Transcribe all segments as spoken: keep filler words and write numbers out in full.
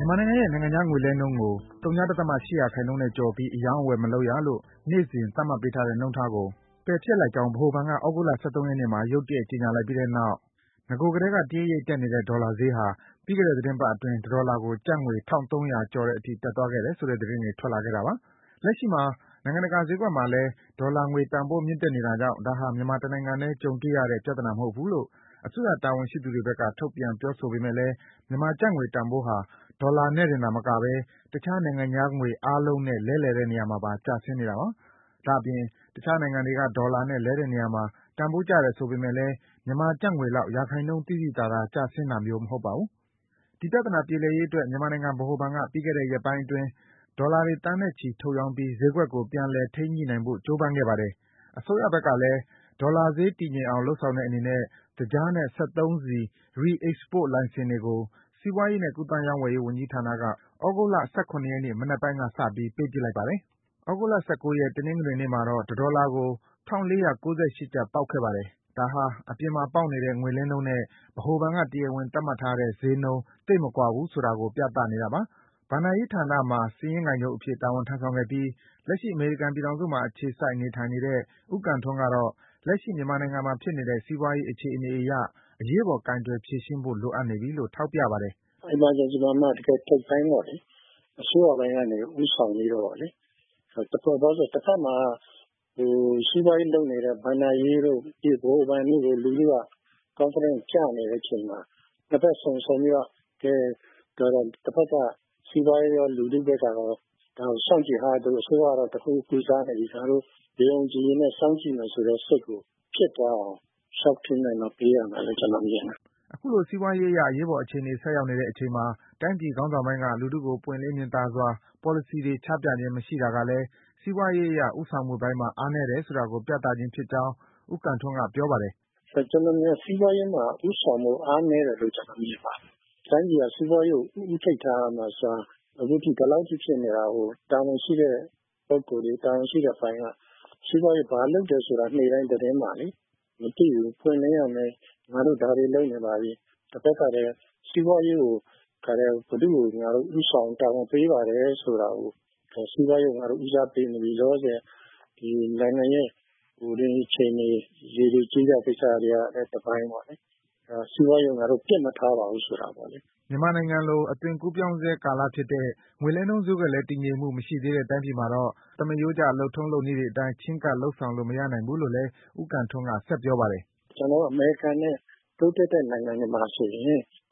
မြန်မာနိုင်ငံရဲ့နိုင်ငံခြားငွေလဲနှုန်းကို ဝ.၈ ရာခိုင်နှုန်းနဲ့ကျော်ပြီး အရောင်းအဝယ်မလုပ်ရလို့ နေ့စဉ်သတ်မှတ်ပေးထားတဲ့နှုန်းထားကို ပယ်ဖျက်လိုက်ကြောင်း ဗဟိုဘဏ်က သြဂုတ်လ ၁၃ ရက်နေ့မှာ ရုတ်တရက် ကြေညာလိုက်ပြီးတဲ့နောက် နဂိုကတည်းက တရိပ်ရိပ်တက်နေတဲ့ ဒေါ်လာဈေးဟာ ပြီးခဲ့တဲ့ သီတင်းပတ်အတွင်း တဒေါ်လာကို ကျပ်ငွေ ၁,၃၀၀ ကျော်တဲ့အထိ တက်သွားခဲ့တယ်ဆိုတဲ့ သတင်းတွေ ထွက်လာခဲ့တာပါ။ လက်ရှိမှာ နိုင်ငံတကာဈေးကွက်မှာလည်း ဒေါ်လာငွေတန်ဖိုး မြင့်တက်နေတာကြောင့် ဒါဟာ မြန်မာတနိုင်ငံထဲ ကြုံတွေ့ရတဲ့ ပြဿနာမဟုတ်ဘူးလို့ အစိုးရတာဝန်ရှိသူတွေဘက်က ထုတ်ပြန်ပြောဆိုပေမယ့်လည်း မြန်မာကျပ်ငွေတန်ဖိုးဟာ ဒေါ်လာနဲ့တင်သာမကဘဲ တခြားနိုင်ငံခြားငွေအားလုံးနဲ့ လဲလှယ်တဲ့နေရာမှာပါ ကျဆင်းနေတာပါ။ ဒါ့အပြင် တခြားနိုင်ငံတွေက ဒေါ်လာနဲ့လဲတဲ့နေရာမှာ တန်ဖိုးကျတယ်ဆိုပေမယ့်လည်း မြန်မာကျပ်ငွေလောက် ရာခိုင်နှုန်းသိသိသာသာ ကျဆင်းတာမျိုး မဟုတ်ပါဘူး။ ဒီပြဿနာပြေလည်ရေးအတွက် မြန်မာနိုင်ငံဗဟိုဘဏ်က ပြီးခဲ့တဲ့ရက်ပိုင်းအတွင်း ဒေါ်လာတွေသန်းနဲ့ချီ ထုတ်ရောင်းပြီး ဈေးကွက်ကို ပြန်လည်ထိန်းညှိနိုင်ဖို့ ကြိုးပမ်းခဲ့ပါတယ်။ အစိုးရဘက်ကလည်း ဒေါ်လာဈေးတည်ငြိမ်အောင် လုပ်ဆောင်တဲ့အနေနဲ့ သကြားနဲ့ စက်သုံးဆီ Re-export လိုင်စင်တွေကို စီးပွားရေးနဲ့ ကူးသန်းရောင်းဝယ်ရေးဝန်ကြီးဌာနက သြဂုတ်လ ၁၇ ရက်နေ့ မနက်ပိုင်းကစပြီး ပေးပစ်လိုက်ပါတယ်။ သြဂုတ်လ ၁၉ ရက် တနင်္ဂနွေနေ့မှာတော့ တဒေါ်လာကို ၁,၄၉၈ ကျပ်ပေါက်ခဲ့ပါတယ်။ ဒါဟာ အပြင်မှာပေါက်နေတဲ့ ငွေလဲနှုန်းနဲ့ ဗဟိုဘဏ်က တရားဝင်သတ်မှတ်ထားတဲ့ ဈေးနှုန်း သိပ်မကွာဘူးဆိုတာကို ပြသနေတာပါ။ ဘဏ္ဍာရေးဌာနမှာ စာရင်းကိုင်ချုပ်အဖြစ် တာဝန်ထမ်းဆောင်ခဲ့ပြီး လက်ရှိ အမေရိကန်ပြည်ထောင်စုမှာ အခြေစိုက်နေထိုင်နေတဲ့ ဦးကံထွန်းကတော့ လက်ရှိ မြန်မာနိုင်ငံမှာဖြစ်နေတဲ့ စီးပွားရေးအခြေအနေအရ အရေးပေါ် ကိုင်တွယ်ဖြေရှင်းဖို့ လိုအပ်နေပြီလို့ ထောက်ပြပါတယ်။ “Emergency မှာမှ တကယ့်ထိပ်ပိုင်းပေါ့လေ။ အစိုးရပိုင်းကနေ ဦးဆောင်ပြီးတော့လေ။ ဘာလို့လဲဆိုတော့ တဘက်မှာ စီးပွားရေးလုပ်နေတဲ့ ဘဏ္ဍာရေးတို့ ဗဟိုဘဏ်တို့ကို လူထုက confidence ကျနေတဲ့အချိန်မှာ နှစ်ဘက်စုံပြီးတော့ တဘက်က စီးပွားရေးရော လူထုဘက်ကရော ဒါကိုစောင့်ကြည့်ထားသူ အစိုးရကတော့ တခုခုကုစားနေပြီ။ ဒါတို့ ယုံယုံကြည်ကြည်နဲ့ စောင့်ကြည့်မယ်ဆိုတဲ့စိတ်ကို ဖြစ်သွားအောင် Shock treatment တော့ ပေးရမယ်လို့ ကျနော်မြင်တယ်။ ” အခုလို စီးပွားရေးအရ အရေးပေါ်အခြေအနေ ဆိုက်ရောက်နေတဲ့အချိန်မှာ တိုင်းပြည်ခေါင်းဆောင်ပိုင်းက လူထုကို ပွင့်လင်းမြင်သာစွာ ပေါ်လစီတွေ ချပြခြင်းမရှိတာကလည်း စီးပွားရေးအရ ဦးဆောင်မှုပိုင်းမှာ အားနည်းတယ်ဆိုတာကို ပြသခြင်းဖြစ်ကြောင်း ဦးကံထွန်းက ပြောပါတယ်။ “ကျနော်မြင်တယ်။ စီးပွားရေးမှာ ဦးဆောင်မှု အားနည်းတယ်လို့ ကျနော်မြင်ပါတယ်။ တိုင်းပြည်က စီးပွားရေးကို ဦးထိပ်ထားရမယ့်အစား အခုထိ ဒီလောက်ထိဖြစ်နေတာကို တာဝန်ရှိတဲ့ပုဂ္ဂိုလ်တွေ တာဝန်ရှိတဲ့အပိုင်းက စီးပွားရေးဘာလုပ်တယ်ဆိုတာ နေ့တိုင်းသတင်းမှာလေ မသိဘူး။ ပွင့်လင်းရမယ်။ ငါတို့ဒါတွေလုပ်နေပါပြီ။ တဘက်ကလည်း စီးပွားရေးကို ဘယ်သူ့ကို ငါတို့ဦးဆောင်တာဝန်ပေးပါတယ်ဆိုတာကို စီးပွားရေးကို ငါတို့ဦးစားပေးနေပြီ။ လောလောဆယ် ဒီနိုင်ငံရဲ့အခြေအနေ ရေတိုကြေးကျကိစ္စတွေကလည်း တပိုင်းပေါ့လေ။ စီးပွားရေးကို ငါတို့ပစ်မထားပါဘူးဆိုတာပေါ့လေ။ ” မြန်မာနိုင်ငံလို အသွင်ကူးပြောင်းဆဲကာလဖြစ်တဲ့ ငွေလဲနှုန်းဈေးကွက်လည်း တည်ငြိမ်မှု မရှိသေးတဲ့တိုင်းပြည်မှာတော့ သမားရိုးကျ လုပ်ထုံးလုပ်နည်းတွေအတိုင်း ချဉ်းကပ် လုပ်ဆောင်လို့ မရနိုင်ဘူးလို့လည်း ဦးကံထွန်းက ဆက်ပြောပါတယ်။ “ကျနော်တို့ အမေရိကန်နဲ့ တိုးတက်တဲ့နိုင်ငံတွေမှာဆိုရင် ဒီ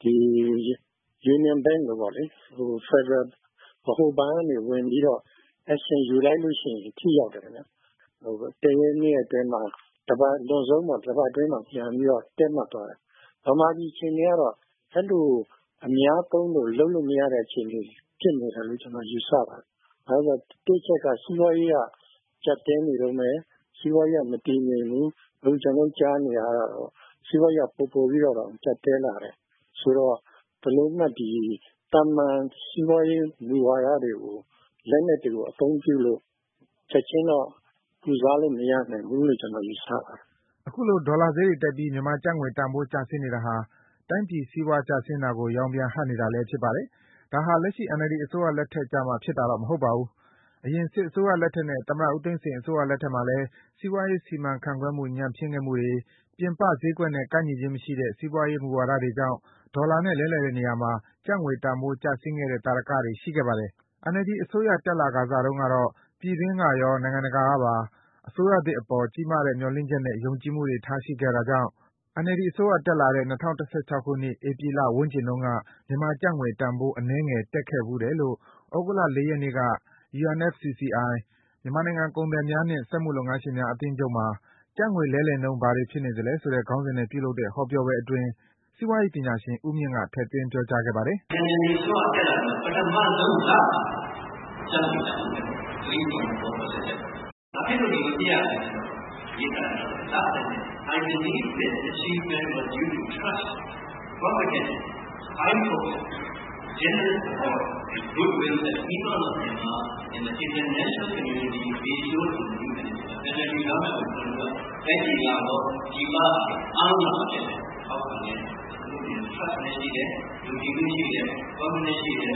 Union Bank လိုပေါ့လေ ဖက်ဒရယ်ဗဟိုဘဏ်ကနေဝင်ပြီးတော့ action ယူလိုက်လို့ရှိရင် ထိရောက်တယ်ခင်ဗျ။ တရက်နှစ်ရက်အတွင်းမှာ အလွန်ဆုံးပေါ့ တပတ်အတွင်းမှာ ပြန်ပြီးတော့ တည့်မတ်သွားတယ်။ ဗမာပြည်အခြေအနေကတော့ အဲလိုအများသုံးလို့ လုပ်လို့မရတဲ့အခြေအနေဖြစ်နေတယ်လို့ ကျနော်ယူဆပါတယ်။ ဘာလို့လဲဆိုတော့ တစ်အချက်က စီးပွားရေးက ကျပ်တည်းနေတုန်းပဲ။ စီးပွားရေးက မတည်ငြိမ်ဘူး။ အခုကျနော်တို့ကြားနေရတာကတော့ စီးပွားရေးက ပိုပိုပြီးတော့တောင် ကျပ်တည်းလာတယ်။ ဆိုတော့ ဘယ်လိုမှ ဒီသာမန်စီးပွားရေးမူဝါဒတွေကို လက်နက်တွေကို အသုံးပြုလို့ ချက်ချင်းတော့ ကုစားလို့မရနိုင်ဘူးလို့ ကျနော်ယူဆပါတယ်။ ” အခုလို ဒေါ်လာဈေးတွေတက်ပြီး မြန်မာကျပ်ငွေတန်ဖိုး ကျဆင်းနေတာဟာ တိုင်းပြည်စီးပွားကျဆင်းတာကို ရောင်ပြန်ဟပ်နေတာလည်း ဖြစ်ပါတယ်။ ဒါဟာ လက်ရှိ အန်အယ်လ်ဒီအစိုးရလက်ထက်ကျမှ ဖြစ်တာတော့ မဟုတ်ပါဘူး။ အရင် စစ်အစိုးရလက်ထက်နဲ့ သမ္မတဦးသိန်းစိန်အစိုးရလက်ထက်မှာလည်း စီးပွားရေးစီမံခန့်ခွဲမှု ညံ့ဖျင်းခဲ့မှုတွေ၊ ပြင်ပဈေးကွက်နဲ့ ကိုက်ညီခြင်းမရှိတဲ့ စီးပွားရေးမူဝါဒတွေကြောင့် ဒေါ်လာနဲ့လဲလှယ်တဲ့နေရာမှာ ကျပ်ငွေတန်ဖိုး ကျဆင်းခဲ့တဲ့ သာဓကတွေ ရှိခဲ့ပါတယ်။ အန်အယ်လ်ဒီအစိုးရ တက်လာခါစတုန်းကတော့ ပြည်တွင်းကရော နိုင်ငံတကာကပါ အစိုးရသစ်အပေါ် ကြီးမားတဲ့ မျှော်လင့်ချက်နဲ့ ယုံကြည်မှုတွေ ထားရှိခဲ့တာကြောင့် အန်အယ်လ်ဒီအစိုးရ တက်လာတဲ့ ၂၀၁၆ ခုနှစ် ဧပြီလဝန်းကျင်တုန်းက မြန်မာကျပ်ငွေတန်ဖိုး အနည်းငယ် တက်ခဲ့ဖူးတယ်လို့ သြဂုတ်လ ၄ ရက်နေ့က ယူအန်အက်ဖ်စီစီအိုင် မြန်မာနိုင်ငံကုန်သည်များနှင့် စက်မှုလုပ်ငန်းရှင်များအသင်းချုပ်မှာ ကျပ်ငွေလဲလှယ်နှုန်း ဘာတွေဖြစ်နေသလဲဆိုတဲ့ ခေါင်းစဉ်နဲ့ပြုလုပ်တဲ့ ဟောပြောပွဲအတွင်း စီးပွားရေးပညာရှင် ဦးမြင့်က ထည့်သွင်း ပြောကြားခဲ့ပါတယ်။ “အန်အယ်လ်ဒီအစိုးရတက်လာပြီး ပထမဆုံးလမှာ ကျပ်ငွေတန်ဖိုး ၄.၄ ရာခိုင်နှုန်း တက်တယ်။ ဘာဖြစ်လို့ ဒီလိုဖြစ်ရတယ်ဆိုတော့ အဓိကကတော့ လနဲ့ချီ I believe this achievement was due to trust, confidence, high focus, generous support and goodwill that people of Myanmar and the international community bestowed on the new minister. အန်အယ်လ်ဒီgovernment ကို ကျနော်တို့က တိုင်းပြည်ကရော ပြည်ပကရော အားလုံးကဖြစ်တဲ့ ထောက်ခံတဲ့ trust လည်းရှိတယ်။ ယုံကြည်မှုရှိတယ်။ confidence ရှိတယ်။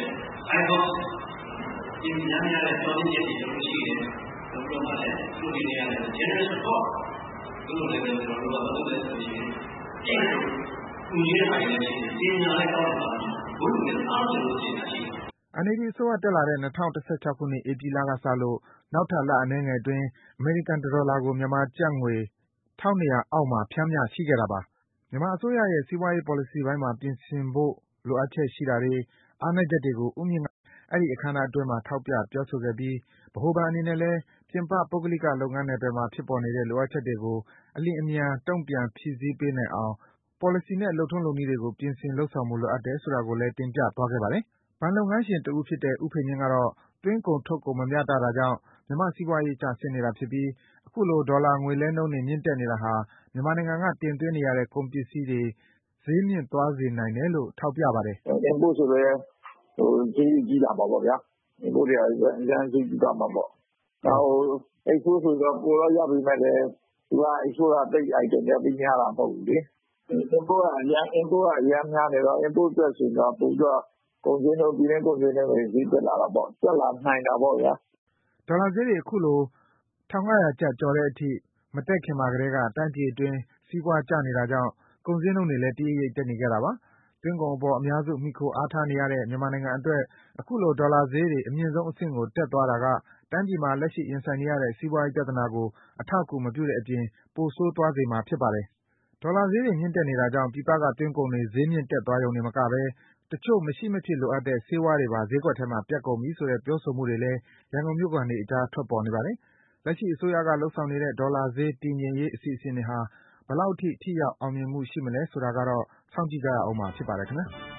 ဆိုင်ဘောဒီညနေရတဲ့တော်ရင်းကြီးတွေရှိတယ်ဘုရားလည်းသူ့ဒီနေရာနဲ့ generous support သူ့လည်းကျွန်တော်တို့ကဘာလို့လဲဆိုရင်အဲ့ဒါကိုညီရပိုင်းနဲ့ဒီညာလိုက်တော့တာဘုရားအားလုံးကိုရှင်းတာရှိတယ်အန်အယ်ဒီ အစိုးရတက်လာတဲ့၂၀၁၆ ခုနှစ် ဧပြီလကစလို့ နောက်ထပ်လအနည်းငယ်အတွင်း အမေရိကန်တဒေါ်လာကို မြန်မာကျပ်ငွေ ၁၂၀၀ အောက်မှာ ပျမ်းမျှရှိခဲ့တာပါ။ မြန်မာအစိုးရရဲ့ စီးပွားရေးပေါ်လစီပိုင်းမှာ ပြင်ဆင်ဖို့ လိုအပ်ချက်ရှိတာတွေ၊ အားနည်းချက်တွေကို ဦးမြင့်က အဲဒီအခမ်းအနားအတွင်းမှာ ထောက်ပြ ပြောဆိုခဲ့ပြီး ဗဟိုဘဏ်အနေနဲ့လည်း ပြင်ပ ပုဂ္ဂလိကလုပ်ငန်းနယ်ပယ်မှာ ဖြစ်ပေါ်နေတဲ့ လိုအပ်ချက်တွေကို အလျင်အမြန် တုံ့ပြန် ဖြည့်ဆည်းပေးနိုင်အောင် ပေါ်လစီနဲ့ လုပ်ထုံးလုပ်နည်းတွေကို ပြင်ဆင် လုပ်ဆောင်ဖို့ လိုအပ်တယ်ဆိုတာကိုလည်း တင်ပြသွားခဲ့ပါတယ်။ ဘဏ်လုပ်ငန်းရှင်တဦးဖြစ်တဲ့ ဦးဖေမြင့်ကတော့ သွင်းကုန် ထုတ်ကုန် မမျှတတာကြောင့် မြန်မာ့စီးပွားရေး ကျဆင်းနေတာဖြစ်ပြီး အခုလို ဒေါ်လာငွေလဲနှုန်းတွေ မြင့်တက်နေတာဟာ မြန်မာနိုင်ငံက တင်သွင်းနေရတဲ့ ကုန်ပစ္စည်းတွေ ဈေးမြင့်သွားစေနိုင်တယ်လို့ ထောက်ပြပါတယ်။ Import ဆိုလည်း ဈေးကြီးလာမှာပေါ့ဗျာ။ Import တွေက အရမ်းဈေးကြီးသွားမှာပေါ့။ နောက် Export ဆိုတော့ ပိုတော့ရပေမဲ့လည်း သူက Export က သိပ် Item တွေက သိပ်များတာမဟုတ်ဘူးလေ။ Import ကအရမ်းများနေတော့ Import အတွက်ဆိုရင်တော့ ပိုပြီးတော့ ကုန်ဈေးနှုန်း ပြည်တွင်းကုန်ဈေးနှုန်းတွေ ဈေးတက်လာတာပေါ့။ တက်လာနိုင်တာပေါ့ဗျာ။ဒေါ်လာဈေးတွေ အခုလို ၁၅၀၀ ကျပ်ကျော်တဲ့အထိ မတက်ခင်မှာကတည်းက တိုင်းပြည်အတွင်း စီးပွားကျနေတာကြောင့် ကုန်ဈေးနှုန်းတွေလည်း တရိပ်ရိပ် တက်နေခဲ့တာပါ။ သွင်းကုန်အပေါ် အများစု မှီခိုအားထားနေရတဲ့ မြန်မာနိုင်ငံအတွက် အခုလို ဒေါ်လာဈေးတွေ အမြင့်ဆုံးအဆင့်ကို တက်သွားတာက တိုင်းပြည်မှာ လက်ရှိ ရင်ဆိုင်နေရတဲ့ စီးပွားရေးပြဿနာကို အထောက်အကူ မပြုတဲ့အပြင် ပိုဆိုးသွားစေမှာ ဖြစ်ပါတယ်။ ဒေါ်လာဈေးတွေ မြင့်တက်နေတာကြောင့် ပြည်ပက သွင်းကုန်တွေ ဈေးမြင့်တက်သွားရုံတင်မကဘဲ တချို့ မရှိမဖြစ်လိုအပ်တဲ့ ဆေးဝါးတွေပါ ဈေးကွက်ထဲမှာ ပြတ်ကုန်ပြီဆိုတဲ့ ပြောဆိုမှုတွေလည်း ရန်ကုန်မြို့ခံတွေအကြား ထွက်ပေါ်နေပါတယ်။ လက်ရှိအစိုးရက လုပ်ဆောင်နေတဲ့ ဒေါ်လာဈေး တည်ငြိမ်ရေး အစီအစဉ်တွေဟာ ဘယ်လောက်အထိ ထိရောက် အောင်မြင်မှု ရှိမလဲဆိုတာကတော့ စောင့်ကြည့်ကြရဦးမှာ ဖြစ်ပါတယ် ခင်ဗျား။